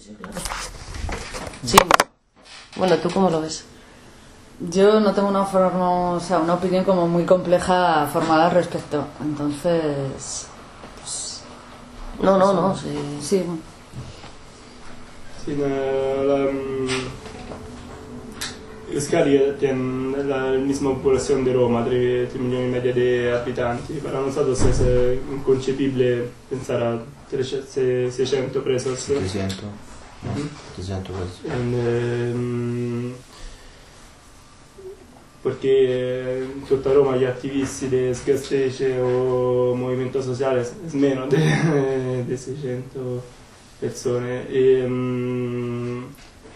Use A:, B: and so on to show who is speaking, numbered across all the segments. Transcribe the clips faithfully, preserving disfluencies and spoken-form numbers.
A: sí, claro. Sí. Bueno, ¿tú cómo lo ves?
B: Yo no tengo una forma, o sea, una opinión como muy compleja formada al respecto. Entonces, pues,
A: no, no, no, sí.
B: Sí, bueno.
C: Sí, ma la, Euskadi tiene la misma población de Roma, tres millones y medio de habitantes. Para nosotros es eh, inconcebible pensar a seiscientos presos.
D: trecento. Uh-huh. trecento presos.
C: And, eh, perché in tutta Roma gli attivisti di Sgastece o movimento sociale è meno di seicento persone e um,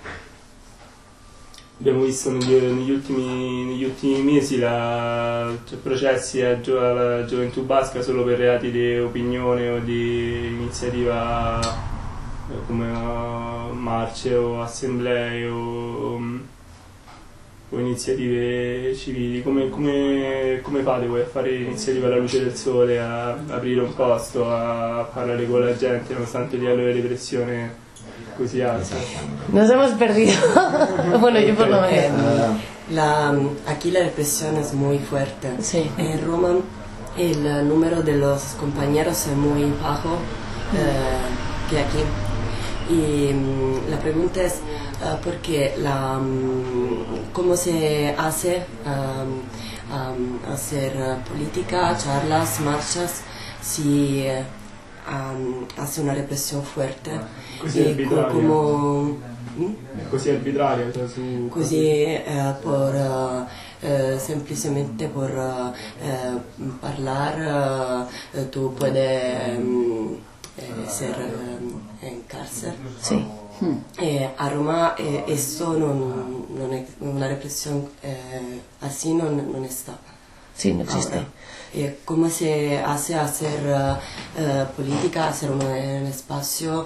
C: abbiamo visto negli, negli, ultimi, negli ultimi mesi la, cioè, processi alla gioventù basca solo per reati di opinione o di iniziativa eh, come uh, marce o assemblee o um, o iniziative civili. Come, come, come fate voi a fare iniziative alla luce del sole, a, a aprire un posto, a parlare con la gente nonostante il livello di repressione così alto?
A: Nos hemos perdido. Bueno, yo por lo menos.
E: La, aquí la represión es muy fuerte.
A: Sí.
E: En Roma el número de los compañeros es muy bajo eh, que aquí. Y um, la pregunta es uh, porque la, um, cómo se hace um, um, hacer uh, política, charlas, marchas, si um, hace una represión fuerte.
C: Così arbitraria.
E: Como, ¿Mm?
C: Così arbitraria. Cioè su...
E: Così eh, por, uh, eh, semplicemente por uh, eh, hablar uh, tú puedes um, eh, ser um, en cárcel.
A: Sí.
E: Eh, a Roma eh, esto non, non è, una represión eh, así no, no está.
A: Sí, no existe.
E: Ahora, eh, ¿cómo se hace hacer uh, uh, política, hacer un, un espacio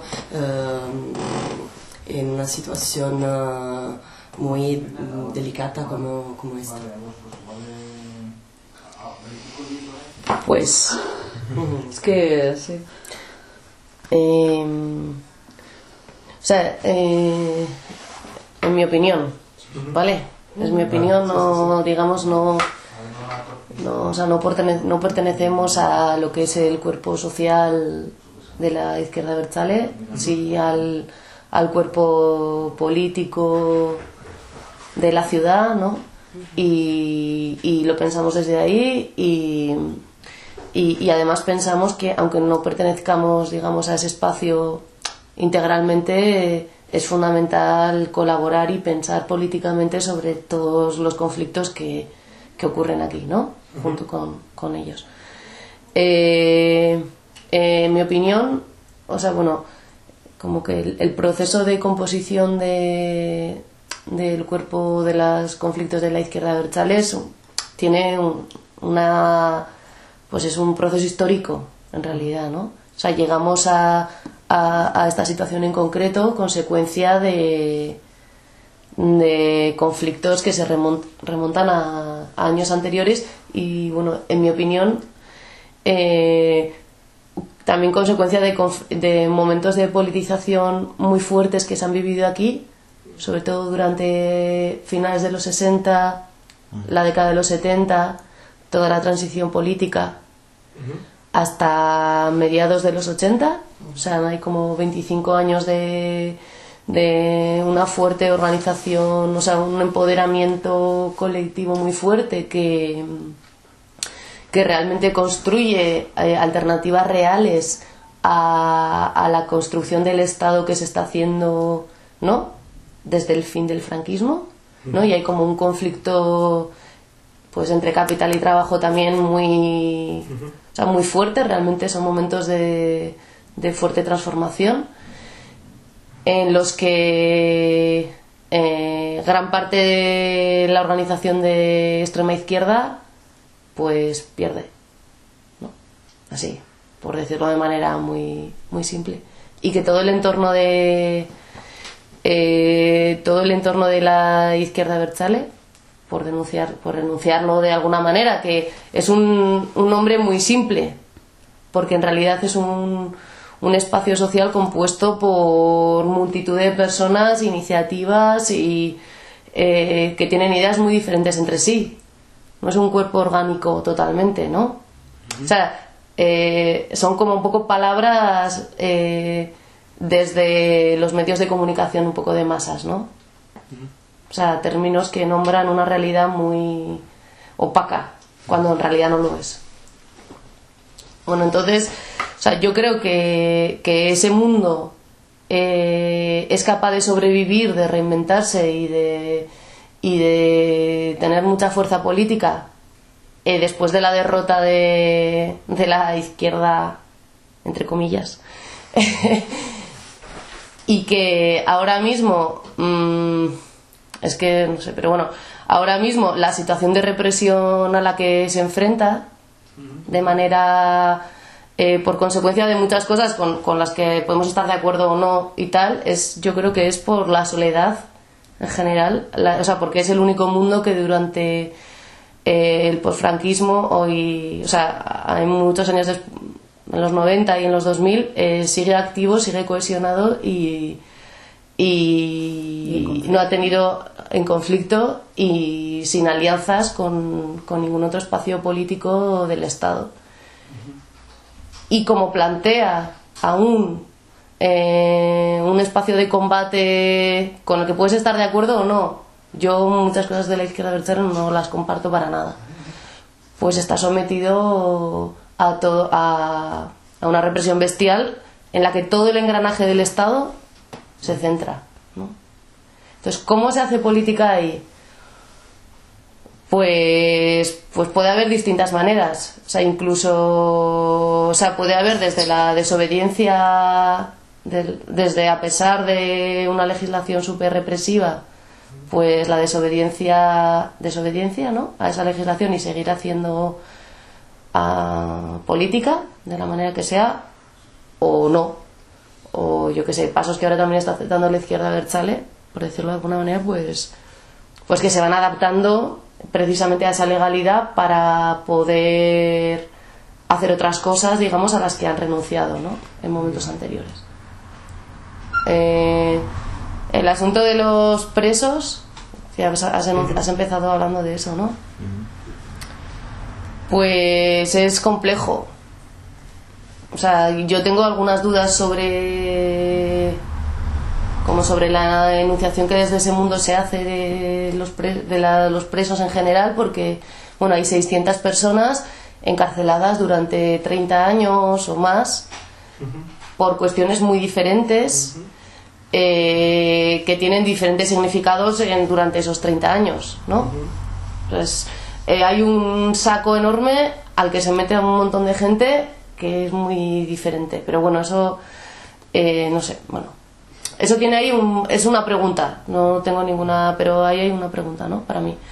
E: uh, en una situación uh, muy delicada como, como esta?
A: Pues
B: Es que, sí.
A: Eh, o sea, eh, en mi opinión, ¿vale? Es mi opinión, no, digamos, no, no, o sea, no, pertene, no pertenecemos a lo que es el cuerpo social de la izquierda abertzale, sí al, al cuerpo político de la ciudad, ¿no? Y, y lo pensamos desde ahí y Y, y además pensamos que aunque no pertenezcamos, digamos, a ese espacio integralmente, es fundamental colaborar y pensar políticamente sobre todos los conflictos que, que ocurren aquí, ¿no? Junto con, con ellos. Eh, eh, en mi opinión, o sea, bueno, como que el, el proceso de composición de, del cuerpo de los conflictos de la izquierda abertzale tiene un, una... pues es un proceso histórico, en realidad, ¿no? O sea, llegamos a, a, a esta situación en concreto consecuencia de, de conflictos que se remont, remontan a, a años anteriores y, bueno, en mi opinión, eh, también consecuencia de, de momentos de politización muy fuertes que se han vivido aquí, sobre todo durante finales de los sesenta, la década de los setenta, toda la transición política, hasta mediados de los ochenta, o sea, hay como veinticinco años de, de una fuerte organización, o sea, un empoderamiento colectivo muy fuerte que, que realmente construye eh, alternativas reales a, a la construcción del Estado que se está haciendo, ¿no?, desde el fin del franquismo, ¿no? Y hay como un conflicto, pues, entre capital y trabajo también muy, uh-huh. o sea, muy fuerte. Realmente son momentos de, de fuerte transformación en los que eh, gran parte de la organización de extrema izquierda pues pierde, ¿no? Así, por decirlo de manera muy, muy simple, y que todo el entorno de eh, todo el entorno de la izquierda abertzale, por denunciar, por denunciarlo de alguna manera, que es un, un nombre muy simple, porque en realidad es un, un espacio social compuesto por multitud de personas, iniciativas y eh, que tienen ideas muy diferentes entre sí. No es un cuerpo orgánico totalmente, ¿no? Uh-huh. O sea, eh, son como un poco palabras eh, desde los medios de comunicación un poco de masas, ¿no? Uh-huh. O sea, términos que nombran una realidad muy opaca, cuando en realidad no lo es. Bueno, entonces, o sea, yo creo que, que ese mundo eh, es capaz de sobrevivir, de reinventarse y de, y de tener mucha fuerza política eh, después de la derrota de, de la izquierda, entre comillas. Y que ahora mismo, mmm, es que no sé, pero bueno, ahora mismo la situación de represión a la que se enfrenta, de manera eh, por consecuencia de muchas cosas con, con las que podemos estar de acuerdo o no y tal, es, yo creo que es por la soledad en general, la, o sea, porque es el único mundo que durante eh, el posfranquismo hoy, o sea, hay muchos años después, en los noventa y en los dos mil, eh, sigue activo, sigue cohesionado y, y no ha tenido en conflicto y sin alianzas con, con ningún otro espacio político del Estado. Y como plantea aún eh, un espacio de combate con el que puedes estar de acuerdo o no, yo muchas cosas de la izquierda abertzale no las comparto para nada, pues está sometido a, todo, a, a una represión bestial en la que todo el engranaje del Estado se centra, ¿no? Entonces, ¿cómo se hace política ahí? Pues, pues puede haber distintas maneras. O sea, incluso, o sea, puede haber desde la desobediencia, del, desde a pesar de una legislación súper represiva, pues la desobediencia, desobediencia, ¿no?, a esa legislación y seguir haciendo a, política de la manera que sea, o no. O yo que sé, pasos que ahora también está aceptando la izquierda abertzale, por decirlo de alguna manera, pues, pues que se van adaptando precisamente a esa legalidad para poder hacer otras cosas, digamos, a las que han renunciado, ¿no?, en momentos anteriores. Eh, el asunto de los presos, has, has, has empezado hablando de eso, ¿no? Pues es complejo. O sea, yo tengo algunas dudas sobre, como sobre la enunciación que desde ese mundo se hace de los, pre, de la, los presos en general, porque bueno, hay seiscientas personas encarceladas durante treinta años o más, uh-huh, por cuestiones muy diferentes, uh-huh, eh, que tienen diferentes significados en, durante esos treinta años, ¿no? Uh-huh. Entonces, eh, hay un saco enorme al que se mete un montón de gente que es muy diferente, pero bueno, eso eh, no sé, bueno, eso tiene ahí un, es una pregunta, no tengo ninguna, pero ahí hay una pregunta, ¿no?, para mí.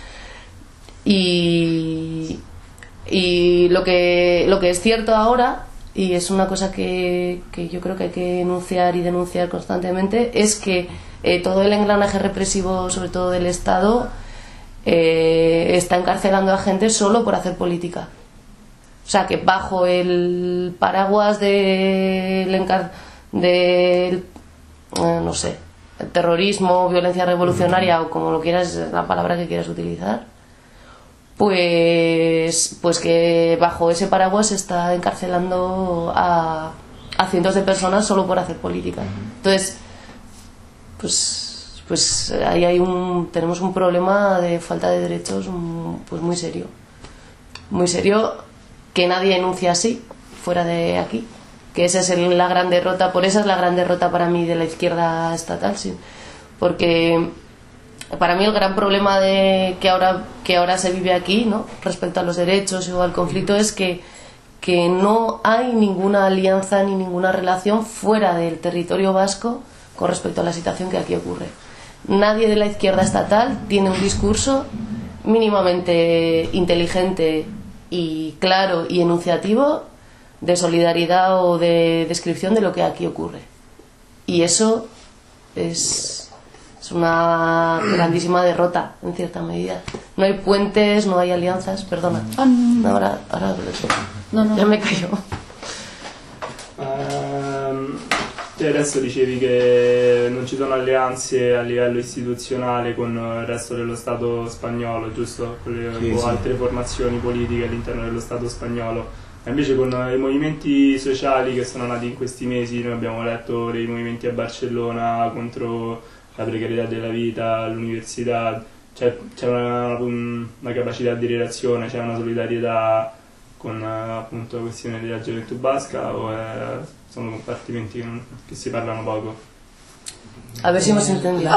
A: Y, y lo que lo que es cierto ahora, y es una cosa que, que yo creo que hay que enunciar y denunciar constantemente, es que eh, todo el engranaje represivo, sobre todo del Estado, eh, está encarcelando a gente solo por hacer política. O sea, que bajo el paraguas del encar de, eh, no sé, el terrorismo, violencia revolucionaria o como lo quieras, la palabra que quieras utilizar, pues pues que bajo ese paraguas se está encarcelando a, a cientos de personas solo por hacer política. Entonces, pues pues ahí hay un tenemos un problema de falta de derechos pues muy serio. Muy serio, que nadie enuncia así fuera de aquí, que esa es el, la gran derrota, por esa es la gran derrota para mí de la izquierda estatal, sí, porque para mí el gran problema de que ahora que ahora se vive aquí, ¿no?, respecto a los derechos o al conflicto, es que que no hay ninguna alianza ni ninguna relación fuera del territorio vasco con respecto a la situación que aquí ocurre. Nadie de la izquierda estatal tiene un discurso mínimamente inteligente y claro y enunciativo de solidaridad o de descripción de lo que aquí ocurre, y eso es, es una grandísima derrota en cierta medida. No hay puentes, no hay alianzas, perdona, ahora, ahora
B: no, no,
A: ya me callo.
C: Uh, te adesso dicevi che non ci sono alleanze a livello istituzionale con il resto dello Stato spagnolo, giusto? Con le
D: Sì,
C: o
D: sì.
C: altre formazioni politiche all'interno dello Stato spagnolo. E invece con i movimenti sociali che sono nati in questi mesi, noi abbiamo letto dei movimenti a Barcellona contro la precarietà della vita, l'università, c'è, c'è una, una capacità di relazione, c'è una solidarietà con appunto la questione della gioventù basca, o è, sono compartimenti che, non, che si parlano poco?
A: A ver si hemos entendido.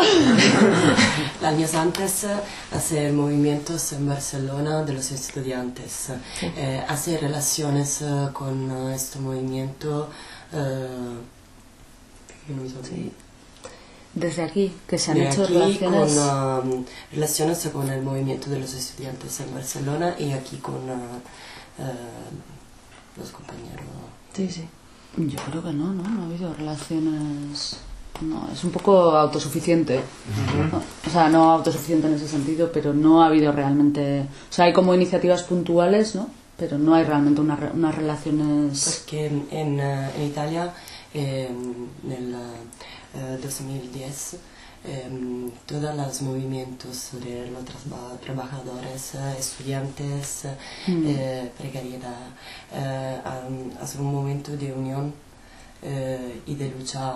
E: Años antes hacer movimientos en Barcelona de los estudiantes,
A: Sí.
E: eh, hacer relaciones eh, con eh, este movimiento. Eh, no me sale.
A: Sí.
B: Desde aquí, que se han
E: De
B: hecho
E: aquí
B: relaciones...
E: con um, relaciones con el movimiento de los estudiantes en Barcelona y aquí con uh, uh, los compañeros.
A: Sí, sí.
B: Yo creo que no, ¿no? No ha habido relaciones... No, es un poco autosuficiente. ¿no? O sea, no autosuficiente en ese sentido, pero no ha habido realmente... O sea, hay como iniciativas puntuales, ¿no? Pero no hay realmente una, re- unas relaciones...
E: Porque en, en, uh, en Italia, eh, en el uh, dos mil diez, eh, todos los movimientos de los traba- trabajadores, eh, estudiantes,
B: Mm.
E: eh, precariedad, eh, han- hace un momento de unión eh, y de lucha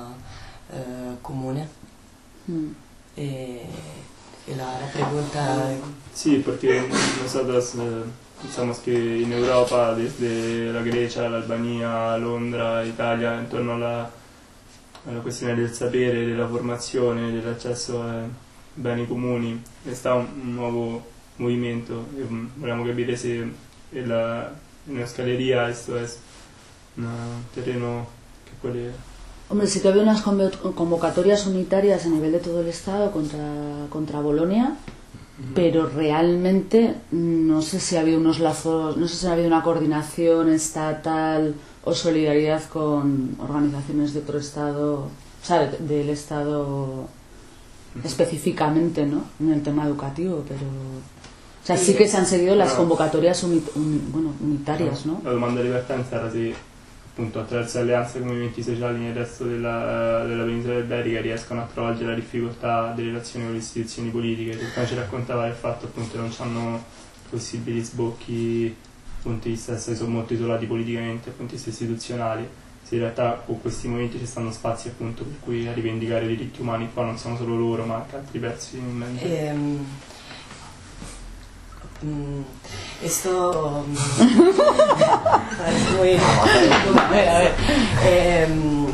E: eh, común.
B: Mm.
E: Eh, y la, la pregunta,
C: Sí, porque nosotros eh, pensamos que en Europa, desde la Grecia, l'Albania, Londra, Italia, intorno alla, alla questione del sapere, della formazione, dell'accesso ai beni comuni, sta un, un nuovo movimento e mm, vogliamo capire se e la neoscalería esto es un terreno che puede...
B: Hombre, sí que había unas convo- convocatorias unitarias a nivel de todo el Estado contra, contra Bolonia, pero realmente no sé si ha habido unos lazos, no sé si ha habido una coordinación estatal o solidaridad con organizaciones de otro Estado, o sea, de- del Estado específicamente, ¿no? En el tema educativo, pero... O sea, sí que se han seguido las
C: No.
B: convocatorias uni- uni- bueno, unitarias, ¿no?
C: La domanda di partenza era se appunto attraverso alleanze con i movimenti sociali nel resto della, della penisola iberica riescono a travolgere la difficoltà delle relazioni con le istituzioni politiche. Tu poi ci raccontava del fatto appunto che non hanno possibili sbocchi dal punto di vista, sono molto isolati politicamente dal punto di vista istituzionali. Se in realtà con questi movimenti ci stanno spazi appunto per cui a rivendicare i diritti umani qua non sono solo loro ma anche altri pezzi in mente.
E: ehm, mm, esto mm, es muy... A ver, a ver. Em,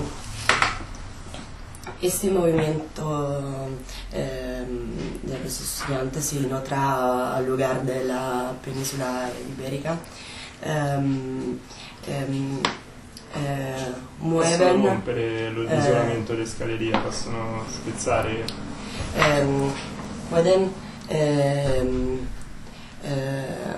E: este movimiento em, de los estudiantes en otro lugar de la península ibérica em, em, eh,
C: Possono
E: mueven,
C: rompere l'isolamento delle scalerie, possono spezzare.
E: em, pueden em, eh,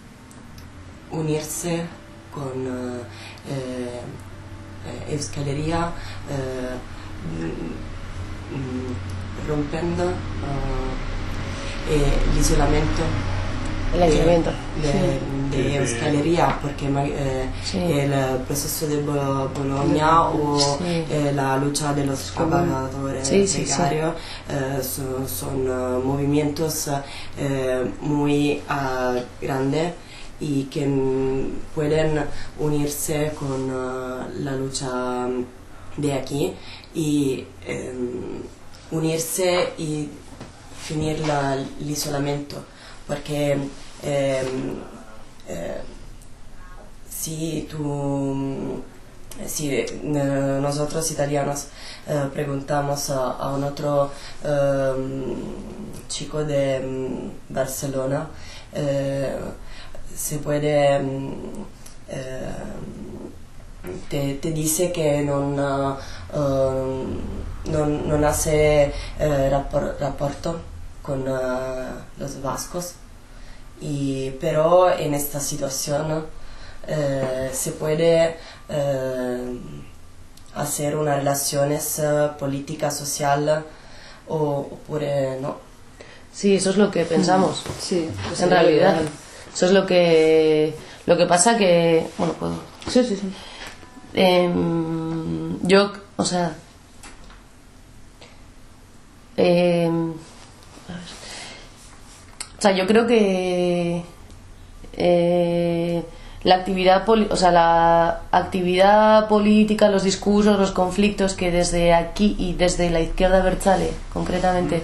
E: unirse con eh, eh, Euskalería, eh, mm, mm, rompiendo eh, eh, el isolamento
A: El aislamiento.
E: de, de
C: Sí.
E: Euskalería, porque ma- eh,
A: Sí.
E: el proceso de Bo- Bologna o
A: Sí.
E: eh, la lucha de los trabajadores
A: Sí, sí, sí.
E: precarios eh, son, son, eh, movimientos eh, muy ah, grandes y que mm, pueden unirse con ah, la lucha de aquí y eh, unirse y finir la- el isolamiento, porque eh, eh, si tú si eh, nosotros italianos eh, preguntamos a, a un otro eh, chico de mm, Barcelona, eh, se puede mm, eh, te, te dice que non, eh, non, non hace eh, rappor- rapporto con eh, los vascos, y, pero en esta situación eh, se puede eh, hacer una relaciones eh, política, social o oppure no.
A: Sí, eso es lo que pensamos.
B: Sí, pues
A: En realidad, eso es lo que lo que pasa que, bueno, puedo.
B: Sí, sí, sí.
A: Em, yo, O sea, eh, a ver. O sea, yo creo que eh, la actividad poli- o sea, la actividad política, los discursos, los conflictos que desde aquí y desde la izquierda abertzale concretamente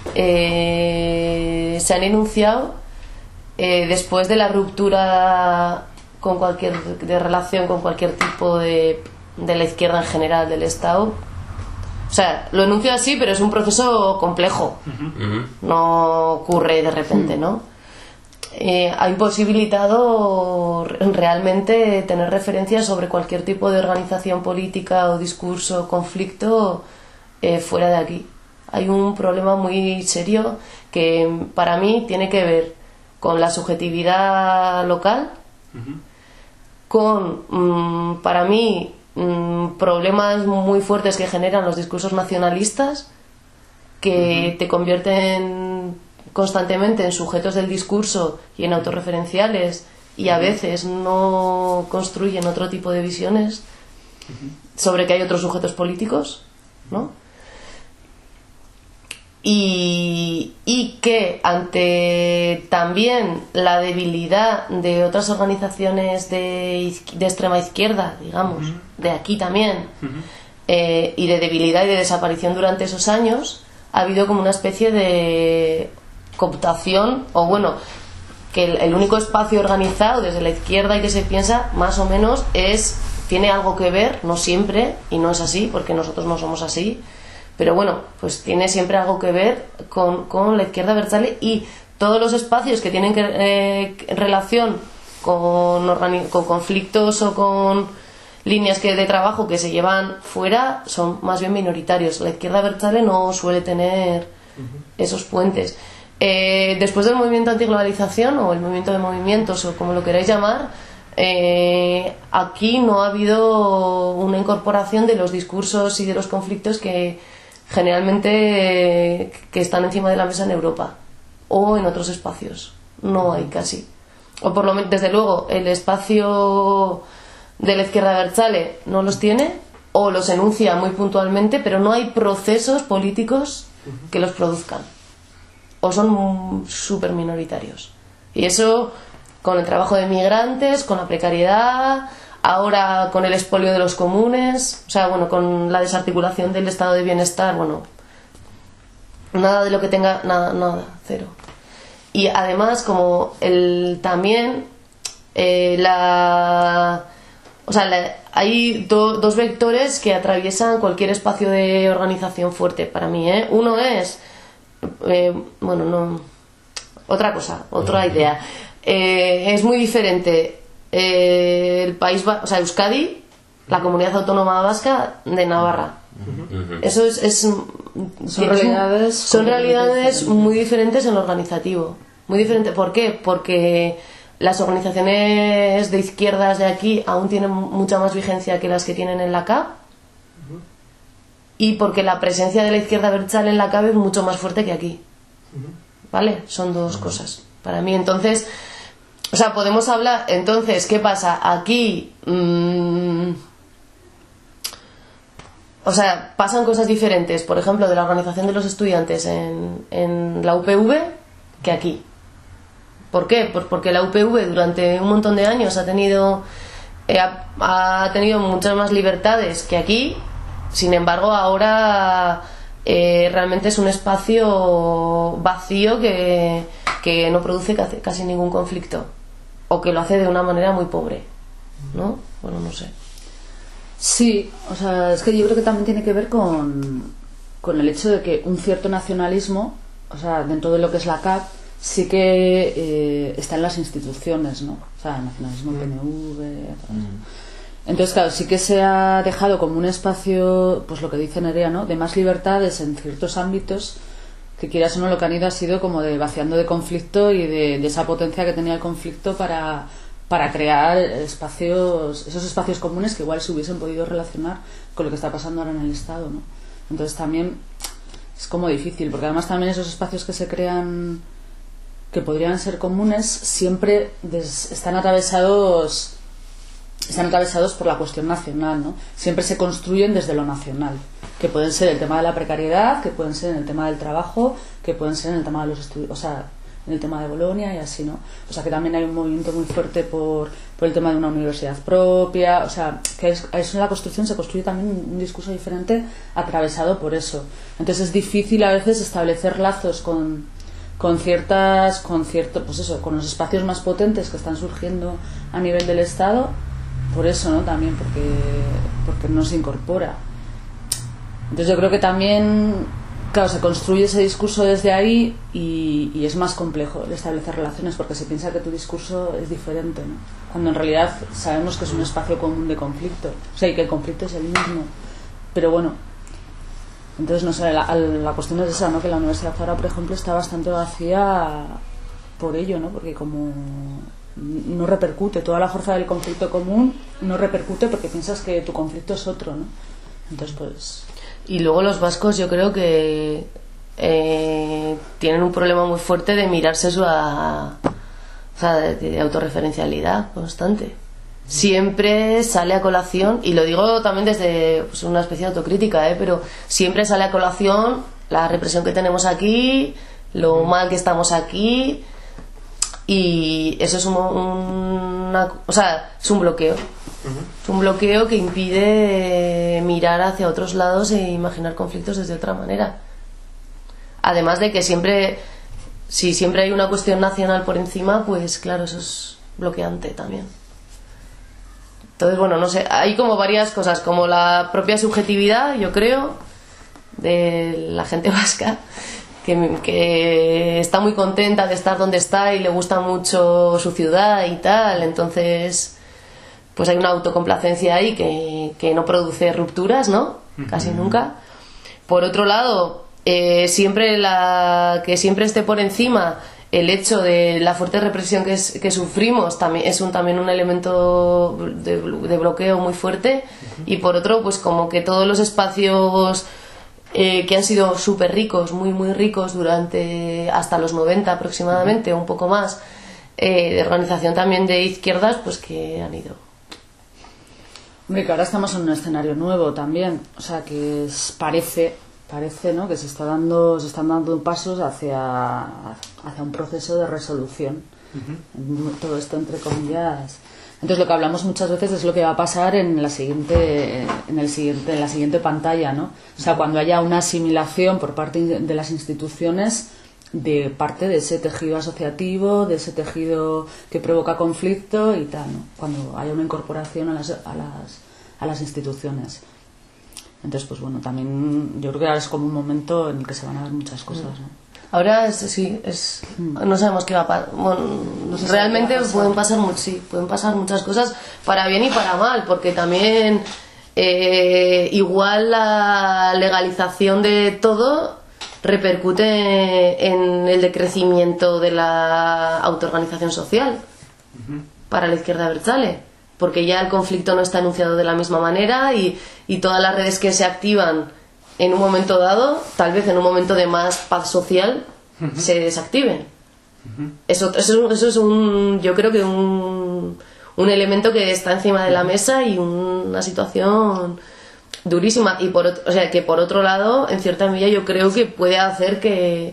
A: eh, se han enunciado eh, después de la ruptura con cualquier de relación con cualquier tipo de, de la izquierda en general del Estado. O sea, lo enuncio así, pero es un proceso complejo.
D: Mhm.
A: No ocurre de repente, ¿no? Eh, ha imposibilitado realmente tener referencias sobre cualquier tipo de organización política o discurso o conflicto eh, fuera de aquí. Hay un problema muy serio que para mí tiene que ver con la subjetividad local, con, mmm, para mí, mmm, problemas muy fuertes que generan los discursos nacionalistas, que te convierten constantemente en sujetos del discurso y en autorreferenciales, y a veces no construyen otro tipo de visiones sobre que hay otros sujetos políticos, ¿no? Y, y que ante también la debilidad de otras organizaciones de, de extrema izquierda, digamos, uh-huh. de aquí también, uh-huh. eh, y de debilidad y de desaparición durante esos años, ha habido como una especie de cooptación, o bueno, que el, el único espacio organizado desde la izquierda y que se piensa más o menos es, tiene algo que ver, no siempre, y no es así, porque nosotros no somos así, pero bueno, pues tiene siempre algo que ver con, con la izquierda abertzale, y todos los espacios que tienen que, eh, relación con, organi- con conflictos o con líneas que de trabajo que se llevan fuera son más bien minoritarios. La izquierda abertzale no suele tener uh-huh. esos puentes. Eh, después del movimiento antiglobalización o el movimiento de movimientos o como lo queráis llamar, eh, aquí no ha habido una incorporación de los discursos y de los conflictos que generalmente eh, que están encima de la mesa en Europa o en otros espacios. No hay casi. O por lo menos, desde luego, el espacio de la izquierda abertzale no los tiene o los enuncia muy puntualmente, pero no hay procesos políticos que los produzcan. O son súper minoritarios. Y eso, con el trabajo de migrantes, con la precariedad, ahora con el expolio de los comunes, o sea, bueno, con la desarticulación del estado de bienestar, bueno, nada de lo que tenga, nada, nada, cero. Y además, como el también, eh, la... O sea, la, hay do, dos vectores que atraviesan cualquier espacio de organización fuerte para mí, ¿eh? Uno es... Eh, bueno, no. Otra cosa, otra idea. Eh, es muy diferente eh, el país, o sea, Euskadi, la comunidad autónoma vasca de Navarra. Eso es, es
B: son realidades,
A: son realidades muy diferentes en lo organizativo. Muy diferente. ¿Por qué? Porque las organizaciones de izquierdas de aquí aún tienen mucha más vigencia que las que tienen en la C A P. Y porque la presencia de la izquierda abertzale en la C A B es mucho más fuerte que aquí. ¿Vale? Son dos cosas para mí. Entonces, o sea, podemos hablar. Entonces, ¿qué pasa? Aquí, mmm, o sea, pasan cosas diferentes. Por ejemplo, de la organización de los estudiantes en, en la U P V que aquí. ¿Por qué? Pues porque la U P V durante un montón de años ha tenido, eh, ha, ha tenido muchas más libertades que aquí. Sin embargo, ahora eh, realmente es un espacio vacío que, que no produce casi ningún conflicto, o que lo hace de una manera muy pobre, ¿no? Bueno, no sé.
B: Sí, o sea, es que yo creo que también tiene que ver con, con el hecho de que un cierto nacionalismo, o sea, dentro de lo que es la C A P, sí que eh, está en las instituciones, ¿no? O sea, el nacionalismo P N V, todo eso. Entonces, claro, sí que se ha dejado como un espacio, pues lo que dice Nerea, ¿no?, de más libertades en ciertos ámbitos, que quieras o no, lo que han ido ha sido como de vaciando de conflicto y de, de esa potencia que tenía el conflicto para, para crear espacios, esos espacios comunes que igual se hubiesen podido relacionar con lo que está pasando ahora en el Estado, ¿no? Entonces también es como difícil, porque además también esos espacios que se crean, que podrían ser comunes, siempre des, están atravesados están atravesados por la cuestión nacional, ¿no? Siempre se construyen desde lo nacional, que pueden ser el tema de la precariedad, que pueden ser en el tema del trabajo, que pueden ser en el tema de los estudios, o sea, en el tema de Bolonia y así, ¿no? O sea, que también hay un movimiento muy fuerte por, por el tema de una universidad propia, o sea, que es, es en la construcción se construye también un discurso diferente atravesado por eso. Entonces es difícil a veces establecer lazos con, con ciertas, con cierto, pues eso, con los espacios más potentes que están surgiendo a nivel del Estado, por eso, ¿no? También porque, porque no se incorpora. Entonces yo creo que también, claro, se construye ese discurso desde ahí y, y es más complejo de establecer relaciones porque se piensa que tu discurso es diferente, ¿no? Cuando en realidad sabemos que es un espacio común de conflicto, o sea, y que el conflicto es el mismo. Pero bueno, entonces no sé, la, la cuestión es esa, ¿no? Que la Universidad ahora, por ejemplo, está bastante vacía por ello, ¿no? Porque como no repercute, toda la fuerza del conflicto común no repercute porque piensas que tu conflicto es otro, ¿no? Entonces pues...
A: Y luego los vascos yo creo que eh, tienen un problema muy fuerte de mirarse su a, o sea, de, de autorreferencialidad constante. Siempre sale a colación, y lo digo también desde pues, una especie de autocrítica, ¿eh? Pero siempre sale a colación la represión que tenemos aquí, lo mal que estamos aquí, y eso es un, una, o sea, es un bloqueo. Es un bloqueo que impide mirar hacia otros lados e imaginar conflictos desde otra manera. Además de que siempre, si siempre hay una cuestión nacional por encima, pues claro, eso es bloqueante también. Entonces, bueno, no sé, hay como varias cosas, como la propia subjetividad, yo creo, de la gente vasca, que, que está muy contenta de estar donde está y le gusta mucho su ciudad y tal, entonces... pues hay una autocomplacencia ahí que, que no produce rupturas, ¿no? Casi nunca. Por otro lado, eh, siempre la, que siempre esté por encima el hecho de la fuerte represión que, es, que sufrimos también es un, también un elemento de, de bloqueo muy fuerte. Y por otro, pues como que todos los espacios eh, que han sido súper ricos, muy muy ricos durante hasta los noventa aproximadamente, o un poco más, eh, de organización también de izquierdas, pues que han ido.
B: Hombre, que ahora estamos en un escenario nuevo también, o sea que es, parece, parece, ¿no? Que se está dando, se están dando pasos hacia, hacia un proceso de resolución. Uh-huh. Todo esto entre comillas. Entonces lo que hablamos muchas veces es lo que va a pasar en la siguiente, en el siguiente, en la siguiente pantalla, ¿no? O sea, cuando haya una asimilación por parte de las instituciones de parte de ese tejido asociativo, de ese tejido que provoca conflicto y tal, ¿no? Cuando haya una incorporación a las, a las, a las instituciones. Entonces, pues bueno, también yo creo que ahora es como un momento en el que se van a ver muchas cosas, ¿no?
A: Ahora es, sí, es, no sabemos qué va a pasar. Bueno, no sé, realmente pasar. pueden pasar sí, pueden pasar muchas cosas para bien y para mal, porque también eh, igual la legalización de todo repercute en el decrecimiento de la autoorganización social uh-huh. para la izquierda abertzale, porque ya el conflicto no está enunciado de la misma manera y, y todas las redes que se activan en un momento dado, tal vez en un momento de más paz social, uh-huh. se desactiven. Uh-huh. Eso, eso, eso es un, yo creo que un, un elemento que está encima de la mesa y una situación durísima, y por otro, o sea que por otro lado, en cierta medida yo creo que puede hacer que,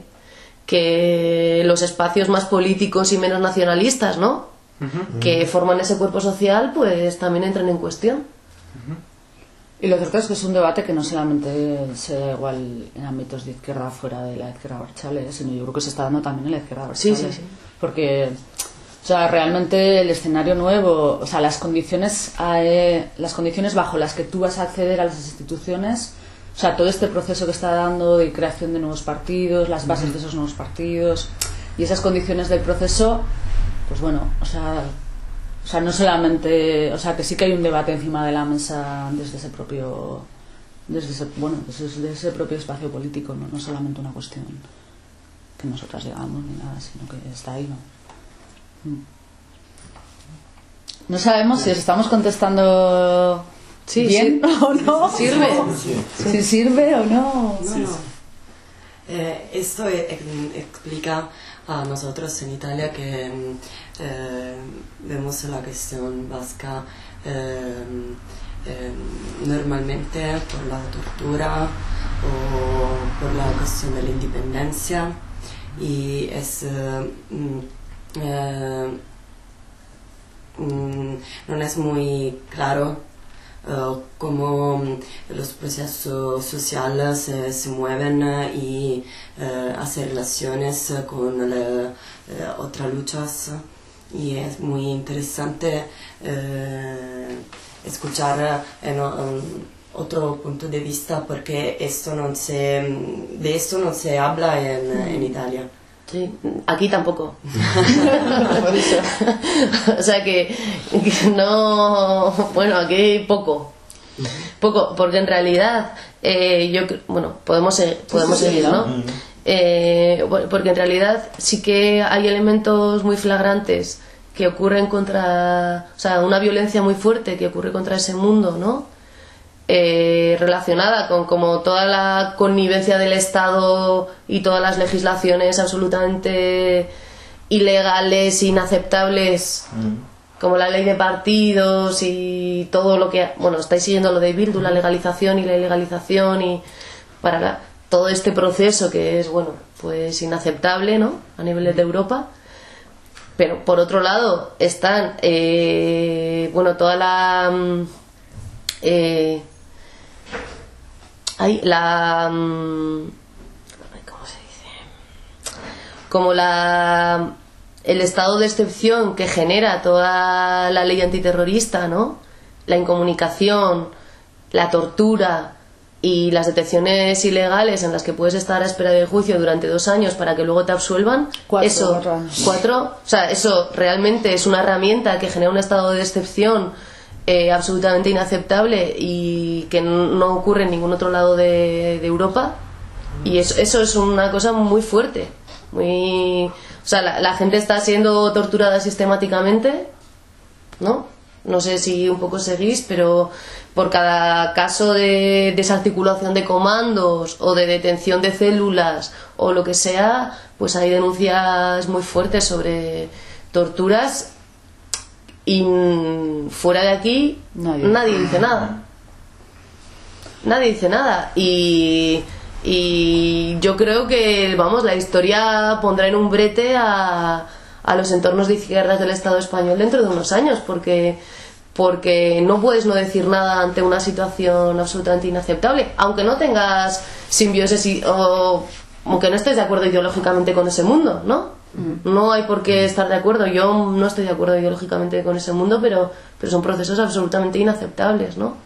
A: que los espacios más políticos y menos nacionalistas, ¿no? Uh-huh. que forman ese cuerpo social, pues también entren en cuestión.
B: Uh-huh. Y lo cierto es que es un debate que no solamente se da igual en ámbitos de izquierda fuera de la izquierda abertzale, sino yo creo que se está dando también en la izquierda abertzale.
A: Sí, sí, sí.
B: Porque o sea, realmente el escenario nuevo, o sea, las condiciones, eh, las condiciones bajo las que tú vas a acceder a las instituciones, o sea, todo este proceso que está dando de creación de nuevos partidos, las bases de esos nuevos partidos y esas condiciones del proceso, pues bueno, o sea, o sea, no solamente, o sea, que sí que hay un debate encima de la mesa desde ese propio, desde ese, bueno, desde ese propio espacio político, no, no solamente una cuestión que nosotras llegamos ni nada, sino que está ahí, ¿no? No sabemos si os estamos contestando
A: sí,
B: bien
A: sí.
B: o no.
A: ¿Sirve?
B: Sí. Si sirve o no.
C: Sí, sí.
E: Eh, esto e- explica a nosotros en Italia que eh, vemos la cuestión vasca eh, eh, normalmente por la tortura o por la cuestión de la independencia, y es eh, eh, no es muy claro uh, cómo los procesos sociales se, se mueven y uh, hacen relaciones con la, uh, otras luchas, y es muy interesante uh, escuchar en, um, otro punto de vista, porque esto no se, de esto no se habla en, en Italia.
A: Sí, aquí tampoco. Por eso. O sea que, que no. Bueno, aquí hay poco. Poco, porque en realidad, eh, yo. Bueno, podemos, podemos
B: sí, sí,
A: seguir,
B: sí,
A: ¿no?
B: ¿no?
A: Eh, porque en realidad sí que hay elementos muy flagrantes que ocurren contra. O sea, una violencia muy fuerte que ocurre contra ese mundo, ¿no? Eh, relacionada con como toda la connivencia del Estado y todas las legislaciones absolutamente ilegales, inaceptables, mm. como la ley de partidos y todo lo que, bueno, estáis siguiendo lo de Bildu, la legalización y la ilegalización, y para la, todo este proceso que es, bueno, pues inaceptable, ¿no?, a nivel de Europa. Pero por otro lado están eh, bueno, toda la eh, hay la ¿cómo se dice? Como la el estado de excepción que genera toda la ley antiterrorista, ¿no? La incomunicación, la tortura y las detenciones ilegales en las que puedes estar a espera de juicio durante dos años para que luego te absuelvan.
B: Cuatro,
A: eso,
B: cuatro años.
A: Cuatro, o sea, eso realmente es una herramienta que genera un estado de excepción eh, absolutamente inaceptable y que no ocurre en ningún otro lado de, de Europa. Y eso, eso es una cosa muy fuerte. Muy, o sea, la, la gente está siendo torturada sistemáticamente, ¿no? No sé si un poco seguís, pero por cada caso de desarticulación de comandos o de detención de células o lo que sea, pues hay denuncias muy fuertes sobre torturas, y fuera de aquí nadie, nadie dice nada. Nadie dice nada. Y, y yo creo que, vamos, la historia pondrá en un brete a, a los entornos de izquierdas del Estado español dentro de unos años, porque porque no puedes no decir nada ante una situación absolutamente inaceptable, aunque no tengas simbiosis y, o aunque no estés de acuerdo ideológicamente con ese mundo, ¿no? Mm. No hay por qué estar de acuerdo. Yo no estoy de acuerdo ideológicamente con ese mundo, pero, pero son procesos absolutamente inaceptables, ¿no?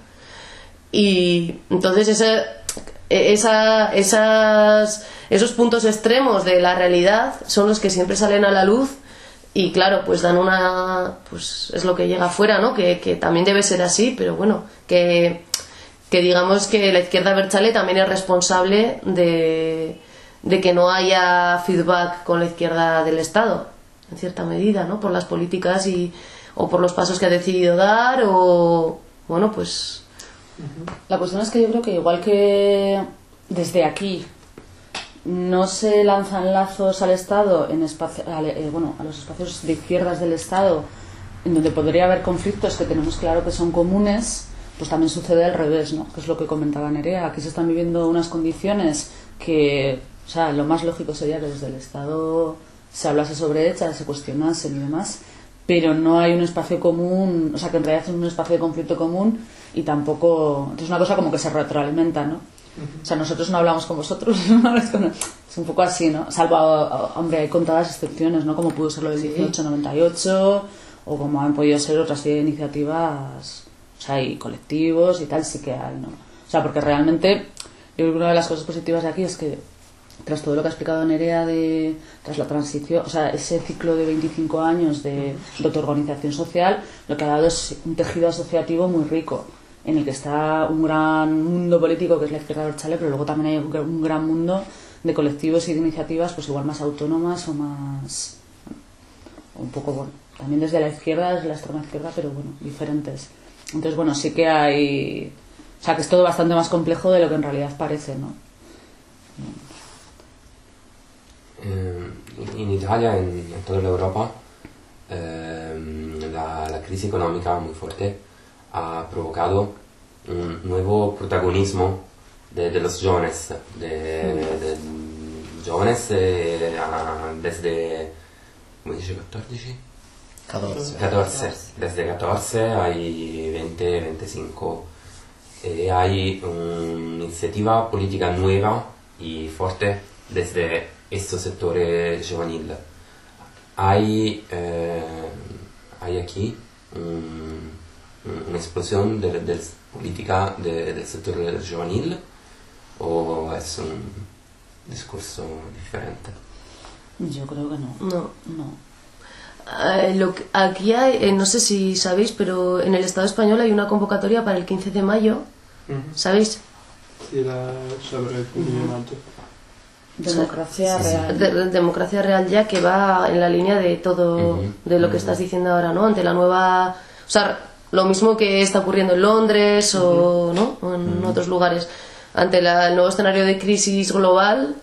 A: Y entonces ese, esa, esas, esos puntos extremos de la realidad son los que siempre salen a la luz. Y claro, pues dan una, pues es lo que llega afuera, ¿no? Que, que también debe ser así, pero bueno, que, que digamos que la izquierda abertzale también es responsable de, de que no haya feedback con la izquierda del Estado, en cierta medida, ¿no? Por las políticas y, o por los pasos que ha decidido dar, o bueno, pues.
B: La cuestión es que yo creo que igual que desde aquí no se lanzan lazos al Estado en espacio, eh, bueno, a los espacios de izquierdas del Estado en donde podría haber conflictos que tenemos claro que son comunes, pues también sucede al revés, ¿no? Que es lo que comentaba Nerea. Aquí se están viviendo unas condiciones que, o sea, lo más lógico sería que desde el Estado se hablase sobre ellas, se cuestionasen y demás, pero no hay un espacio común, o sea, que en realidad es un espacio de conflicto común y tampoco, entonces es una cosa como que se retroalimenta, ¿no? O sea, nosotros no hablamos con vosotros, es un poco así, ¿no? Salvo, hombre, hay contadas excepciones, ¿no? Como pudo ser lo del dieciocho noventa y ocho o como han podido ser otras iniciativas, o sea, y colectivos y tal, sí que hay, ¿no? O sea, porque realmente yo creo que una de las cosas positivas de aquí es que tras todo lo que ha explicado Nerea de, tras la transición, o sea, ese ciclo de veinticinco años de, de autoorganización social, lo que ha dado es un tejido asociativo muy rico, en el que está un gran mundo político que es la izquierda abertzale, pero luego también hay un gran mundo de colectivos y de iniciativas, pues igual más autónomas o más, un poco, bueno, también desde la izquierda, desde la extrema izquierda, pero bueno, diferentes. Entonces, bueno, sí que hay, o sea, que es todo bastante más complejo de lo que en realidad parece, ¿no?
D: Italia, en, en toda la Europa, eh, la, la crisis económica muy fuerte ha provocado un nuevo protagonismo de, de los jóvenes, de, de jóvenes eh, a, desde, ¿cómo dice? catorce?
F: catorce.
D: catorce. Desde catorce hay veinte, veinticinco. Eh, hay una iniciativa política nueva y fuerte desde estos sectores juveniles. Hay, eh, hay aquí un, una explosión de la política de, del sector juvenil, o es un discurso diferente.
B: Yo creo que no.
A: No.
B: No.
A: Eh, lo que- aquí hay, eh, no sé si sabéis, pero en el Estado español hay una convocatoria para el quince de mayo,
C: Mhm.
A: ¿sabéis?
C: Sì, la sciopero del quindici di maggio.
B: Democracia
A: Sí, sí,
B: real.
A: de- de- democracia real ya, que va en la línea de todo,
D: Ujú.
A: de lo que estás diciendo ahora, ¿no? Ante la nueva, o sea, lo mismo que está ocurriendo en Londres o, ¿no? o en otros lugares, ante la- el nuevo escenario de crisis global.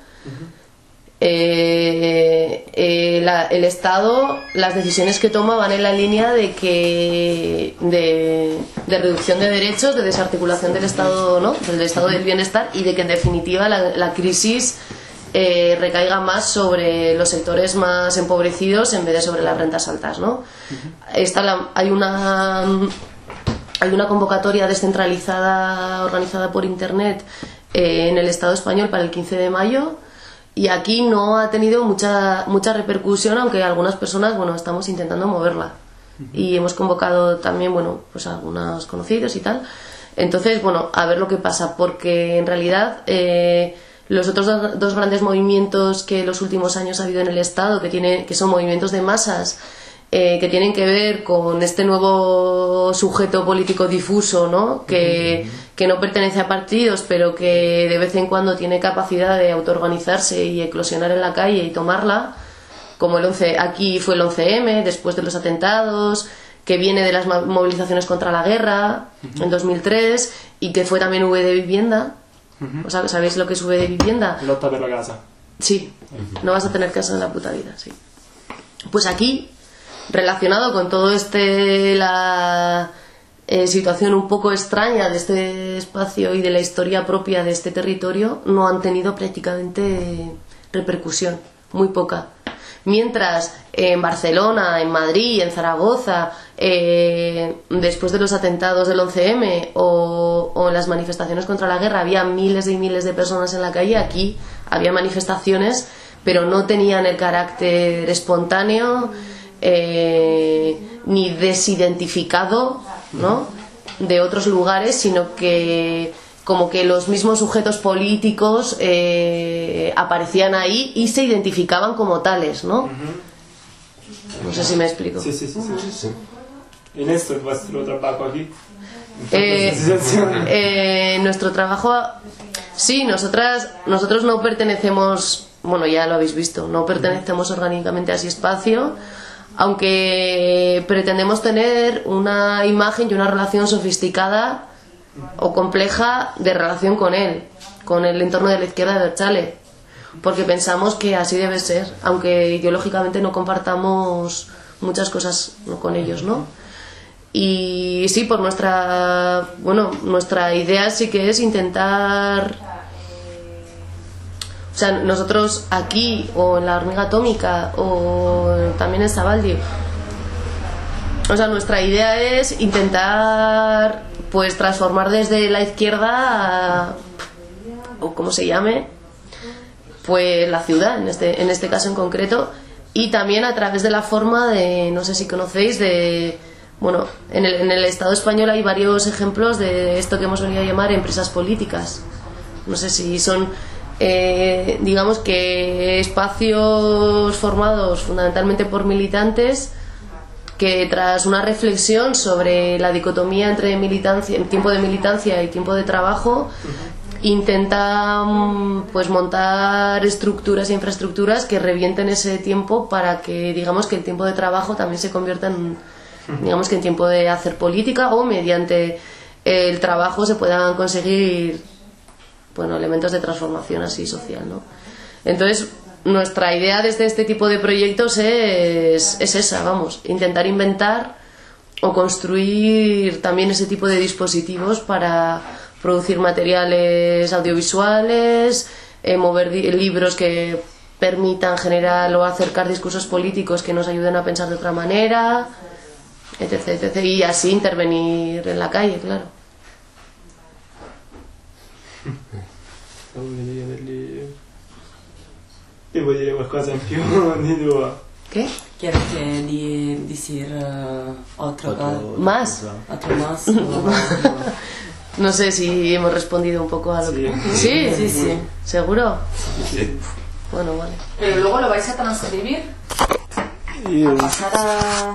A: eh, eh, la- el Estado, las decisiones que toma van en la línea de que de, de reducción de derechos, de desarticulación del Estado, ¿no? Del Estado del bienestar, y de que en definitiva la, la crisis eh, recaiga más sobre los sectores más empobrecidos en vez de sobre las rentas altas, ¿no? Está la- hay una hay una convocatoria descentralizada organizada por internet eh, en el Estado español para el quince de mayo. Y aquí no ha tenido mucha mucha repercusión, aunque algunas personas, bueno, estamos intentando moverla. Y hemos convocado también, bueno, pues a algunos conocidos y tal. Entonces, bueno, a ver lo que pasa, porque en realidad eh, los otros do- dos grandes movimientos que en los últimos años ha habido en el Estado, que tiene, que son movimientos de masas, eh, que tienen que ver con este nuevo sujeto político difuso, ¿no? Que, que no pertenece a partidos, pero que de vez en cuando tiene capacidad de autoorganizarse y eclosionar en la calle y tomarla, como el once, aquí fue el once eme, después de los atentados, que viene de las ma- movilizaciones contra la guerra en dos mil tres, y que fue también V de vivienda. ¿O sea, ¿sabéis lo que es V de vivienda?
C: Lotta per la casa.
A: Sí, no vas a tener casa en la puta vida, sí. Pues aquí, relacionado con todo este, la eh, situación un poco extraña de este espacio y de la historia propia de este territorio, no han tenido prácticamente repercusión, muy poca. Mientras en Barcelona, en Madrid, en Zaragoza, eh, después de los atentados del once eme o, o en las manifestaciones contra la guerra había miles y miles de personas en la calle, aquí había manifestaciones, pero no tenían el carácter espontáneo eh, ni desidentificado, ¿no?, de otros lugares, sino que como que los mismos sujetos políticos eh, aparecían ahí y se identificaban como tales, ¿no? No sé si me explico.
C: Sì, sì, sì, sì, sì. E Néstor, il vostro trabajo aquí?
A: Eh,
C: Questa situazione.
A: eh, nuestro trabajo, sí, nosotras, nosotros no pertenecemos, bueno, ya lo habéis visto, no pertenecemos orgánicamente a ese espacio, aunque pretendemos tener una imagen y una relación sofisticada o compleja de relación con él, con el entorno de la izquierda de Berchale, porque pensamos que así debe ser, aunque ideológicamente no compartamos muchas cosas con ellos, ¿no? Y sí, por nuestra, bueno, nuestra idea sí que es intentar, o sea, nosotros aquí o en la hormiga atómica o también en Sabaldi, o sea, nuestra idea es intentar pues transformar desde la izquierda a- o como se llame, pues la ciudad en este en este caso en concreto, y también a través de la forma de, no sé si conocéis, de, bueno, en el, en el Estado español hay varios ejemplos de esto que hemos venido a llamar empresas políticas. No sé si son eh, digamos que espacios formados fundamentalmente por militantes que, tras una reflexión sobre la dicotomía entre militancia, tiempo de militancia y tiempo de trabajo, intentan pues montar estructuras e infraestructuras que revienten ese tiempo para que, digamos, que el tiempo de trabajo también se convierta en, digamos, que en tiempo de hacer política, o mediante el trabajo se puedan conseguir, bueno, elementos de transformación así social, ¿no? Entonces, nuestra idea desde este tipo de proyectos es, es esa, vamos, intentar inventar o construir también ese tipo de dispositivos para producir materiales audiovisuales, eh, mover libros que permitan generar o acercar discursos políticos que nos ayuden a pensar de otra manera, etc, etcétera, y así intervenir en la calle, claro.
C: E vuoi dire qualcosa in più di tua?
A: ¿Qué?
E: ¿Quieres que di, decir uh, otro,
F: Otro-
A: ¿Más?
E: otro más? o-
A: No sé si hemos respondido un poco a lo
C: Sí.
A: que... ¿Sí?
E: Sí, sí.
A: ¿Seguro?
D: Sí.
A: Bueno, vale.
B: Pero luego lo vais a transcribir,
C: Io
B: pasar a...